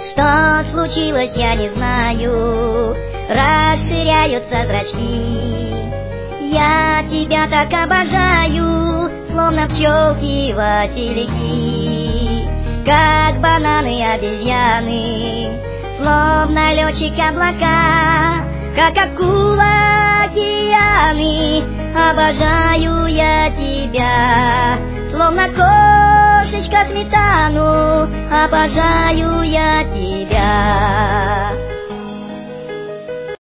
Что случилось, я не знаю, расширяются зрачки. Я тебя так обожаю, словно пчелки васильки, как бананы обезьяны, словно летчик облака, как акула океаны. Обожаю я тебя, словно кошечка сметану, обожаю я тебя.